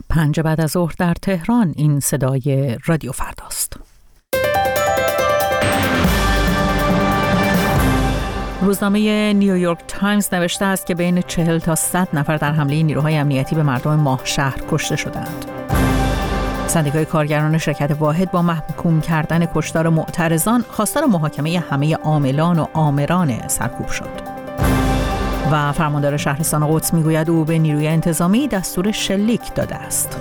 5 بعد از ظهر در تهران. این صدای رادیو فرداست. روزنامه نیویورک تایمز نوشته است که بین 40 تا 100 نفر در حمله نیروهای امنیتی به مردم ماهشهر کشته شدند. سندیکای کارگران شرکت واحد با محکوم کردن کشتار معترضان خواستار محاکمه همه عاملان و آمران سرکوب شد. و فرماندار شهرستان قدس میگوید او به نیروی انتظامی دستور شلیک داده است.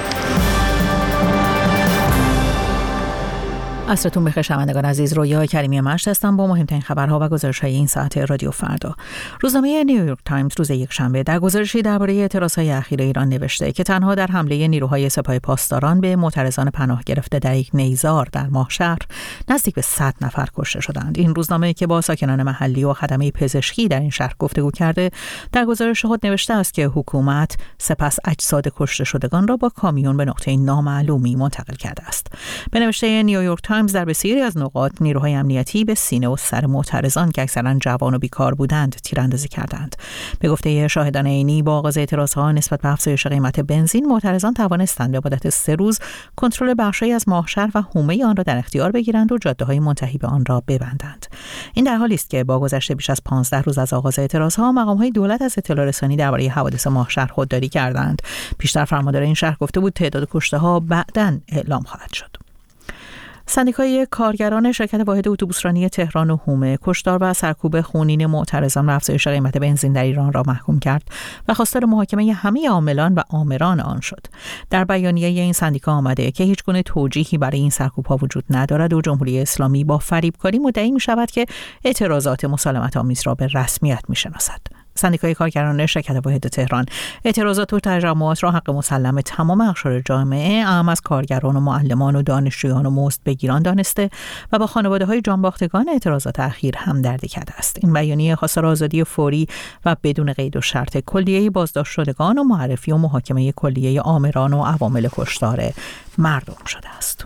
عصرتون بخیر شنوندگان عزیز، رویا کریمی مشت هستم با مهمترین خبرها و گزارش‌های این ساعت رادیو فردا. روزنامه نیویورک تایمز روز یکشنبه در گزارشی درباره اعتراضهای اخیر ایران نوشته که تنها در حمله نیروهای سپاه پاسداران به معترضان پناه گرفته در یک نیزار در ماهشهر نزدیک به 100 نفر کشته شدند. این روزنامه که با ساکنان محلی و خدمه پزشکی در این شهر گفتگو کرده، در گزارش خود نوشته است که حکومت سپس اجساد کشته شدگان را با کامیون به نقطه نامعلومی منتقل کرده است. به نوشته نیویورک در بسیاری از نقاط نیروهای امنیتی به سینه و سر معترضان که اکثرا جوان و بیکار بودند تیراندازی کردند. به گفته شاهدان عینی، با آغاز اعتراضها نسبت به افزایش قیمت بنزین، معترضان توانستند به مدت 3 روز کنترل بخشی از ماهشهر و حومه آن را در اختیار بگیرند و جاده‌های منتهی به آن را ببندند. این در حالی است که با گذشت بیش از 15 روز از آغاز اعتراضها، مقام‌های دولت از اطلاع رسانی درباره حوادث ماهشهر خودداری کردند. پیشتر فرماندار این شهر گفته بود تعداد کشته‌ها بعداً اعلام خواهد شد. سندیکای کارگران شرکت واحد اتوبوسرانی تهران و حومه کشتار و سرکوب خونین معترضان و افزایش قیمت بنزین در ایران را محکوم کرد و خواستار محاکمه همه عاملان و آمران آن شد. در بیانیه این سندیکا آمده که هیچ گونه توجیهی برای این سرکوب‌ها وجود ندارد و جمهوری اسلامی با فریبکاری مدعی می‌شود که اعتراضات مسالمت‌آمیز را به رسمیت می‌شناسد. سندیکای کارگران شرکت واحد تهران اعتراضات و تجمعات را حق مسلم تمام اقشار جامعه، اعم از کارگران و معلمان و دانشجویان و مزدبگیران دانسته و با خانواده‌های جانباختگان اعتراضات اخیر همدردی کرده است. این بیانیه خواستار آزادی فوری و بدون قید و شرط کلیه بازداشت شدگان و معرفی و محاکمه کلیه آمران و عوامل کشتار مردم شده است.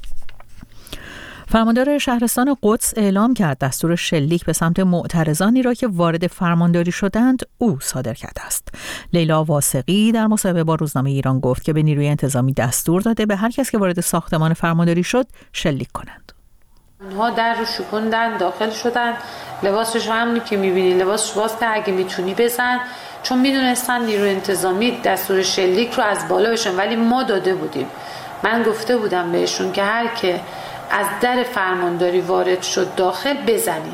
فرماندار شهرستان قدس اعلام کرد دستور شلیک به سمت معترضانی را که وارد فرمانداری شدند او صادر کرده است. لیلا واثقی در مصاحبه با روزنامه ایران گفت که به نیروی انتظامی دستور داده به هر کس که وارد ساختمان فرمانداری شد شلیک کنند. اونها در رو شکوندن، داخل شدن، لباسش همونی که می‌بینی، لباسش باز که اگه میتونی بزن، چون میدونستن نیروی انتظامی دستور شلیک رو از بالا بشن، ولی ما داده بودیم. من گفته بودم بهشون که هر که از در فرمانداری وارد شد داخل بزنیم.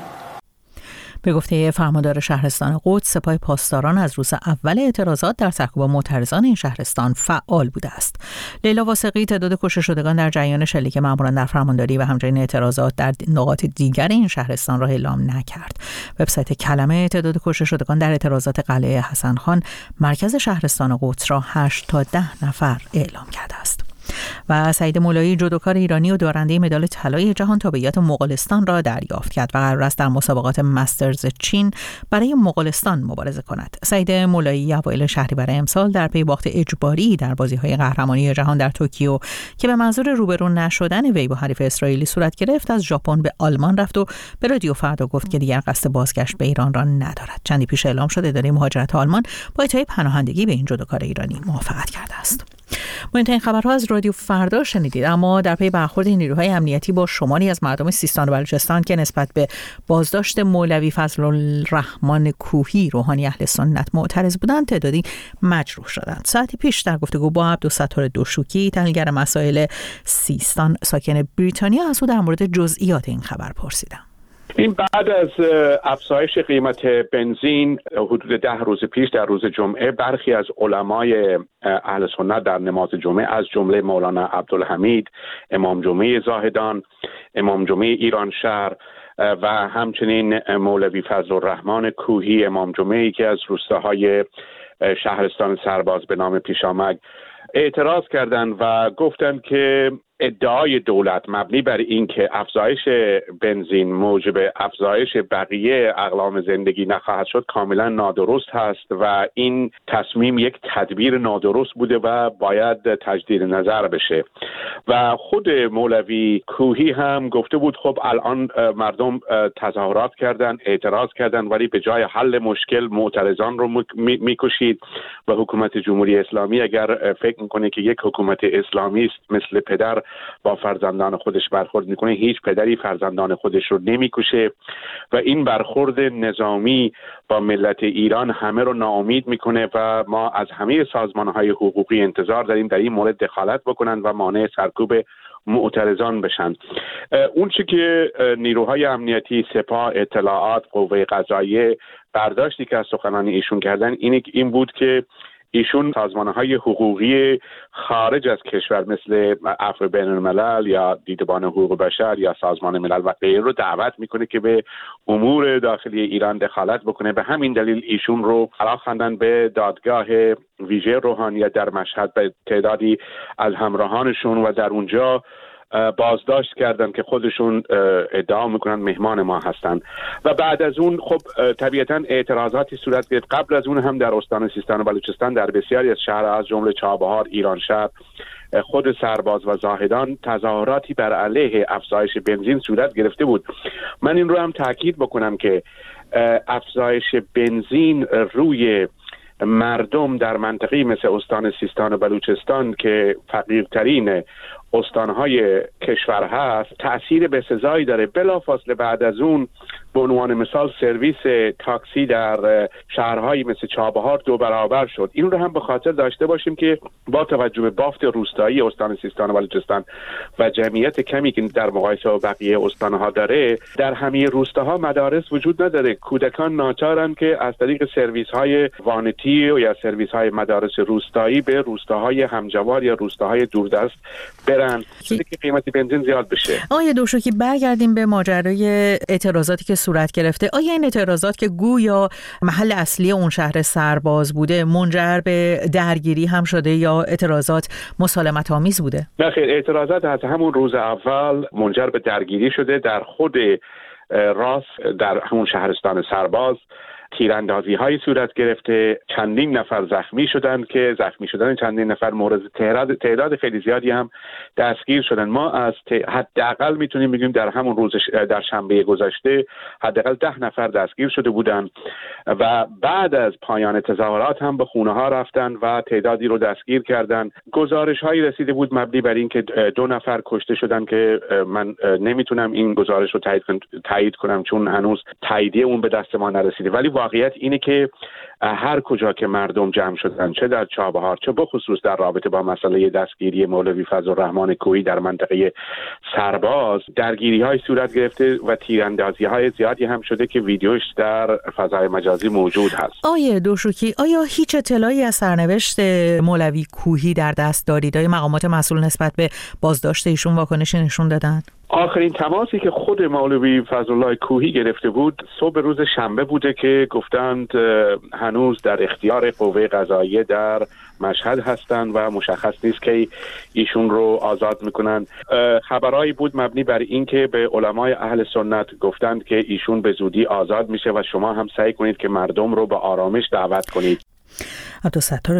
به گفته فرماندار شهرستان قدس، سپاه پاسداران از روز اول اعتراضات در سرکوب معترضان این شهرستان فعال بوده است. لیلا واثقی تعداد کشته شدگان در جریان شلیک ماموران در فرمانداری و همچنین اعتراضات در نقاط دیگر این شهرستان را اعلام نکرد. وبسایت کلمه تعداد کشته شدگان در اعتراضات قلعه حسن خان مرکز شهرستان قدس را 8 تا 10 نفر اعلام کرده است. و سعید مولایی جودوکار ایرانی و دارنده مدال طلای جهان تابعیت مغولستان را دریافت کرد و قرار است در مسابقات مسترز چین برای مغولستان مبارزه کند. سعید مولایی اوایل شهریور امسال در پی باخت اجباری در بازی‌های قهرمانی جهان در توکیو که به منظور روبرو نشدن وی با حریف اسرائیلی صورت گرفت، از ژاپن به آلمان رفت و به رادیو فردا گفت که دیگر قصد بازگشت به ایران را ندارد. چندی پیش اعلام شد اداره مهاجرت آلمان با اعطای پناهندگی به این جودوکار ایرانی موافقت کرده است. مهمترین خبرها از رادیو فردا شنیدید. اما در پی برخورد نیروهای امنیتی با شماری از مردم سیستان و بلوچستان که نسبت به بازداشت مولوی فضل الرحمن کوهی روحانی اهل سنت معترض بودند، تعدادی مجروح شدند. ساعتی پیش در گفتگو با عبدالستار دوشوکی، تحلیلگر مسائل سیستان ساکن بریتانیا، از او در مورد جزئیات این خبر پرسیدم. این بعد از افزایش قیمت بنزین حدود 10 روز پیش در روز جمعه، برخی از علمای اهل سنت در نماز جمعه از جمله مولانا عبدالحمید، امام جمعه زاهدان، امام جمعه ایران شهر و همچنین مولوی فضل الرحمن کوهی، امام جمعه‌ای که از روستاهای شهرستان سرباز به نام پیشامک، اعتراض کردند و گفتند که ادعای دولت مبنی بر اینکه افزایش بنزین موجب افزایش بقیه اقلام زندگی نخواهد شد کاملا نادرست هست و این تصمیم یک تدبیر نادرست بوده و باید تجدید نظر بشه. و خود مولوی کوهی هم گفته بود خب الان مردم تظاهرات کردن، اعتراض کردن، ولی به جای حل مشکل معترضان رو میکشید و حکومت جمهوری اسلامی اگر فکر میکنه که یک حکومت اسلامی است مثل پدر با فرزندان خودش برخورد میکنه، هیچ پدری فرزندان خودش رو نمیکشه و این برخورد نظامی با ملت ایران همه رو ناامید میکنه و ما از همه سازمانهای حقوقی انتظار داریم در این مورد دخالت بکنن و مانع سرکوب معترضان بشن. اون چی که نیروهای امنیتی، سپاه، اطلاعات، قوه قضاییه برداشتی که از سخنان ایشون کردن این بود که ایشون سازمانهای حقوقی خارج از کشور مثل عفو بین الملل یا دیدبان حقوق بشر یا سازمان ملل و غیره رو دعوت میکنه که به امور داخلی ایران دخالت بکنه. به همین دلیل ایشون رو فراخواندن به دادگاه ویژه روحانیت در مشهد به تعدادی از همراهانشون و در اونجا بازداشت کردن که خودشون ادعا میکنن مهمان ما هستن. و بعد از اون خب طبیعتا اعتراضاتی صورت گرفت. قبل از اون هم در استان سیستان و بلوچستان در بسیاری از شهرها از جمله چابهار، ایرانشهر، خود سرباز و زاهدان تظاهراتی بر علیه افزایش بنزین صورت گرفته بود. من این رو هم تاکید بکنم که افزایش بنزین روی مردم در منطقه‌ای مثل استان سیستان و بلوچستان که فقیرترین استانهای کشور هست تأثیر بسزایی داره. بلافاصله بعد از اون به عنوان مثال سرویس تاکسی در شهرهایی مثل چابهار 2 برابر شد. این رو هم به خاطر داشته باشیم که با توجه به بافت روستایی استان سیستان و بلوچستان و جمعیت کمی که در مقایسه با بقیه استانها داره، در همه روستاها مدارس وجود نداره. کودکان ناچارن که از طریق سرویس های وانتی یا سرویس های مدارس روستایی به روستاهای همجوار یا روستاهای دوردست برن که قیمت بنزین زیاد بشه. آقای دوشوکی برگردیم به ماجرای اعتراضاتی که صورت گرفته. آیا این اعتراضات که گویا محل اصلی اون شهر سرباز بوده منجر به درگیری هم شده یا اعتراضات مسالمت آمیز بوده؟ نه خیر، اعتراضات از همون روز اول منجر به درگیری شده. در خود راست در همون شهرستان سرباز تیراندازی های صورت گرفته، چندین نفر زخمی شدند که زخمی شدن چندین نفر مورد تعداد خیلی زیادی هم دستگیر شدن. ما از حداقل میتونیم بگیم در همون روز در شنبه گذشته حداقل 10 نفر دستگیر شده بودند و بعد از پایان تظاهرات هم به خونه ها رفتن و تعدادی رو دستگیر کردن. گزارش هایی رسیده بود مبنی بر این که 2 نفر کشته شدن که من نمیتونم این گزارش رو تایید کنم چون هنوز تاییدیه اون به دست ما نرسیده، ولی واقعیت اینه که هر کجا که مردم جمع شدن، چه در چابهار چه بخصوص در رابطه با مسئله دستگیری مولوی فضل الرحمن کوهی در منطقه سرباز، درگیری های صورت گرفته و تیراندازی های زیادی هم شده که ویدیوش در فضای مجازی موجود هست. آیه دوشوکی، آیا هیچ اطلاعی از سرنوشت مولوی کوهی در دست دارید؟ آیا مقامات مسئول نسبت به بازداشت ایشون واکنشی نشون دادن؟ آخرین تماسی که خود مولوی فضل الله کوهی گرفته بود صبح روز شنبه بوده که گفتند هنوز در اختیار قوه قضاییه در مشهد هستند و مشخص نیست که ایشون رو آزاد میکنن. خبرایی بود مبنی بر اینکه به علمای اهل سنت گفتند که ایشون به زودی آزاد میشه و شما هم سعی کنید که مردم رو به آرامش دعوت کنید. عبدالستار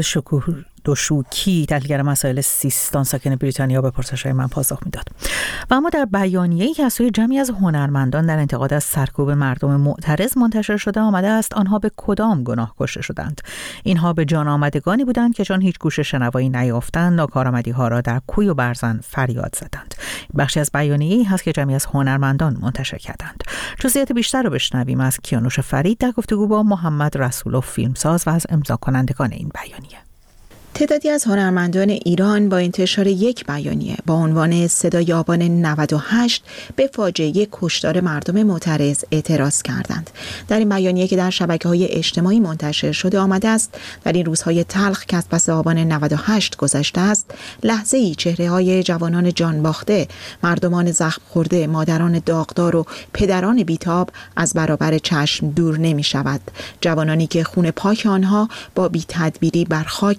دوشوکی، تحلیلگر مسائل سیستان ساکن بریتانیا، به پرسش‌های من پاسخ میداد. و اما در بیانیه‌ای که از سوی جمعی از هنرمندان در انتقاد از سرکوب مردم معترض منتشر شده آمده است آنها به کدام گناه کشته شدند؟ اینها به جان آمدگانی بودند که چون هیچ گوش شنوایی نیافتند ناکارآمدی‌ها را در کوی و برزن فریاد زدند. بخشی از بیانیه‌ای هست که جمعی از هنرمندان منتشر کردند. جزئیات بیشتر رو بشنویم از کیانوش فرید در گفتگو با محمد رسولوف فیلمساز و از امضا کنندگان این بیانیه. تعدادی از هنرمندان ایران با انتشار یک بیانیه با عنوان صدای آبان 98 به فاجعه کشتار مردم معترض اعتراض کردند. در این بیانیه که در شبکه‌های اجتماعی منتشر شده آمده است در این روزهای تلخ که از پس آبان 98 گذشته است، لحظه‌ای چهره‌های جوانان جان باخته، مردمان زخم خورده، مادران داغدار و پدران بیتاب از برابر چشم دور نمی‌شود. جوانانی که خون پاک آنها با بی‌تدبیری بر خاک ریخته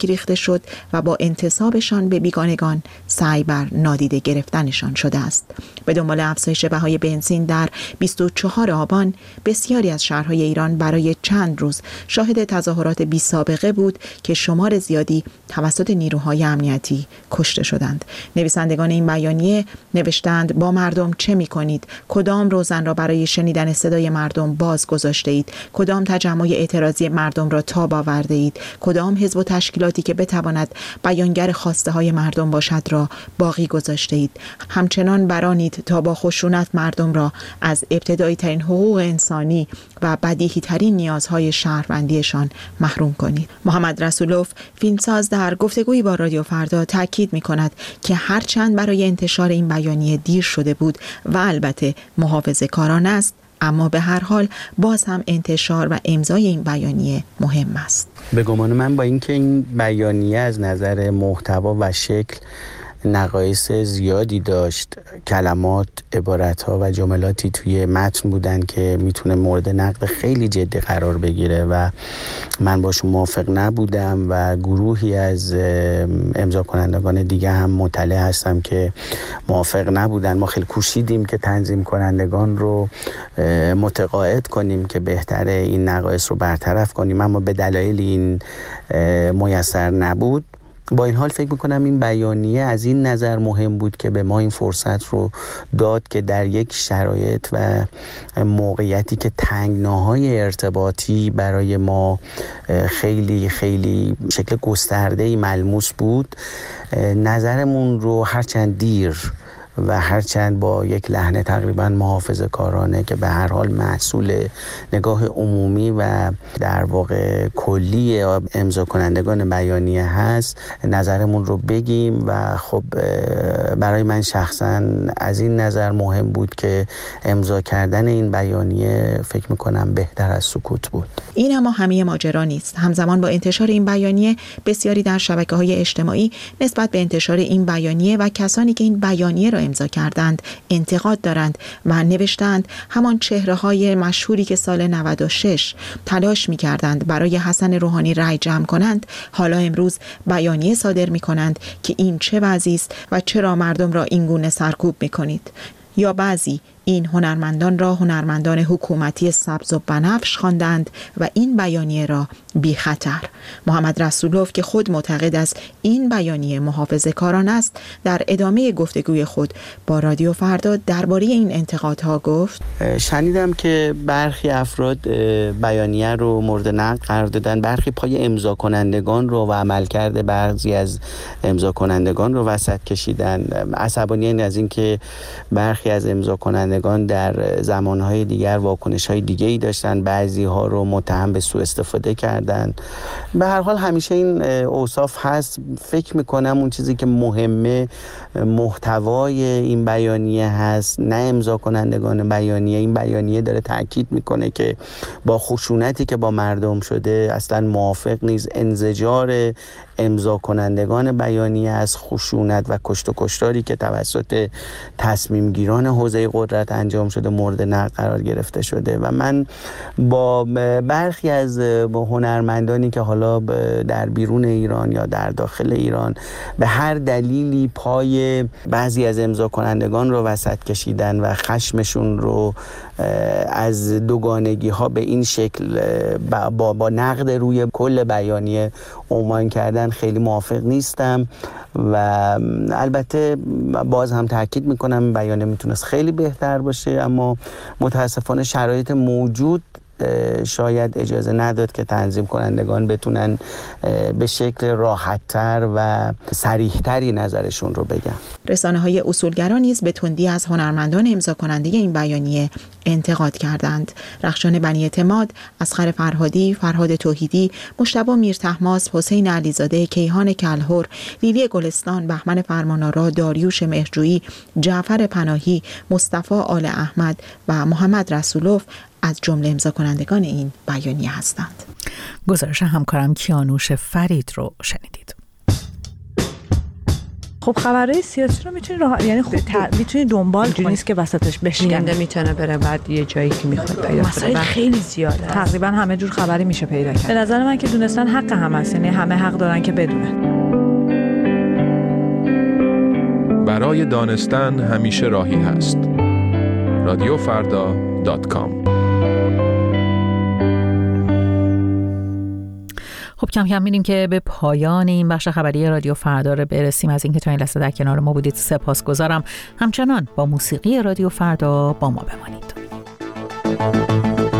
شد و با انتصابشان به بیگانگان سعی بر نادیده گرفتنشان شده است. به دنبال افزایش بهای بنزین در 24 آبان بسیاری از شهرهای ایران برای چند روز شاهد تظاهرات بی سابقه بود که شمار زیادی توسط نیروهای امنیتی کشته شدند. نویسندگان این بیانیه نوشتند با مردم چه می‌کنید؟ کدام روزن را برای شنیدن صدای مردم باز گذاشته اید؟ کدام تجمع اعتراضی مردم را تاب آورده اید؟ کدام حزب و تشکیلاتی که بتواند بیانگر خواسته های مردم باشد را باقی گذاشته اید؟ همچنان برانید تا با خشونت مردم را از ابتدایی ترین حقوق انسانی و بدیهی ترین نیازهای شهروندیشان محروم کنید. محمد رسولوف فیلمساز در گفتگویی با رادیو فردا تاکید می‌کند که هرچند برای انتشار این بیانیه دیر شده بود و البته محافظه‌کارانه است، اما به هر حال باز هم انتشار و امضای این بیانیه مهم است. به گمان من با اینکه این بیانیه از نظر محتوا و شکل نقایص زیادی داشت، کلمات، عبارت‌ها و جملاتی توی متن بودن که میتونه مورد نقد خیلی جدی قرار بگیره و من باشون موافق نبودم و گروهی از امضا کنندگان دیگه هم مطلع هستم که موافق نبودن. ما خیلی کوشیدیم که تنظیم کنندگان رو متقاعد کنیم که بهتره این نقایص رو برطرف کنیم، اما به دلایل این میسر نبود. با این حال فکر میکنم این بیانیه از این نظر مهم بود که به ما این فرصت رو داد که در یک شرایط و موقعیتی که تنگناهای ارتباطی برای ما خیلی خیلی شکل گسترده‌ای ملموس بود، نظرمون رو هرچند دیر و هرچند با یک لحن تقریبا محافظه‌کارانه که به هر حال محصول نگاه عمومی و در واقع کلی امضا کنندگان بیانیه هست، نظرمون رو بگیم و خب برای من شخصا از این نظر مهم بود که امضا کردن این بیانیه فکر میکنم بهتر از سکوت بود. این اما همه ماجرا نیست. همزمان با انتشار این بیانیه بسیاری در شبکه‌های اجتماعی نسبت به انتشار این بیانیه و کسانی که این بیانیه را امضا کردند انتقاد دارند و نوشتند همان چهره‌های مشهوری که سال 96 تلاش می‌کردند برای حسن روحانی رأی جمع کنند، حالا امروز بیانیه صادر می‌کنند که این چه وضعی است و چرا مردم را این گونه سرکوب می‌کنید. یا بعضی این هنرمندان را هنرمندان حکومتی سبز و بنفش خواندند و این بیانیه را بی خطر. محمد رسولوف که خود معتقد است این بیانیه محافظه‌کارانه است، در ادامه گفتگوی خود با رادیو فردا درباره این انتقادها گفت: شنیدم که برخی افراد بیانیه رو مورد نقد قرار دادن، برخی پای امضا کنندگان رو و عملکرد بعضی از امضا کنندگان رو وسط کشیدن. عصبانی‌اند از این که برخی از امضا کنندگان در زمانهای دیگر واکنش‌های دیگه‌ای داشتن، بعضی‌ها رو متهم به سوء استفاده کردن. به هر حال همیشه این اوصاف هست. فکر می‌کنم اون چیزی که مهمه محتوای این بیانیه هست، نه امضا کنندگان بیانیه. این بیانیه داره تاکید می‌کنه که با خشونتی که با مردم شده اصلاً موافق نیست. انزجار امضا کنندگان بیانیه از خشونت و کشت و کشتاری که توسط تصمیم گیران حوزه قدرت انجام شده مورد نقد قرار گرفته شده و من با برخی از هنرمندانی که حالا در بیرون ایران یا در داخل ایران به هر دلیلی پای بعضی از امضا کنندگان رو وسط کشیدن و خشمشون رو از دوگانگی ها به این شکل با نقد روی کل بیانیه عنوان کردن خیلی موافق نیستم و البته باز هم تاکید میکنم بیانیه میتونست خیلی بهتر باشه، اما متاسفانه شرایط موجود شاید اجازه نداد که تنظیم کنندگان بتونن به شکل راحت‌تر و صریح‌تری نظرشون رو بگن. رسانه‌های اصولگرا نیز به تندی از هنرمندان امضا کننده این بیانیه انتقاد کردند. رخشان بنی اعتماد، اصغر فرهادی، فرهاد توحیدی، مجتبی میرطهماسب، حسین علیزاده، کیهان کلهر، لیلی گلستان، بهمن فرمانآرا، داریوش مهرجویی، جعفر پناهی، مصطفی آل احمد و محمد رسولوف از جمله امضا کنندگان این بیانیه هستند. گزارش همکارم کیانوش فرید رو شنیدید. خب خبرهای سیاسی رو میتونی یعنی خب میتونی دنبال کنی، نیست که وسطش بشکنه. میتونه بره بعد یه جایی که میخواد پیدا کنه. مسائل خیلی زیاده. تقریبا همه جور خبری میشه پیدا کرد. به نظر من که دونستن حق همه است، یعنی همه حق دارن که بدونن. برای دانستن همیشه راهی هست. رادیوفردا.com. خب کم کم می‌ریم که به پایان این بخش خبری رادیو فردا رو برسیم. از اینکه تا این لحظه در کنار ما بودید سپاسگزارم. همچنان با موسیقی رادیو فردا با ما بمانید.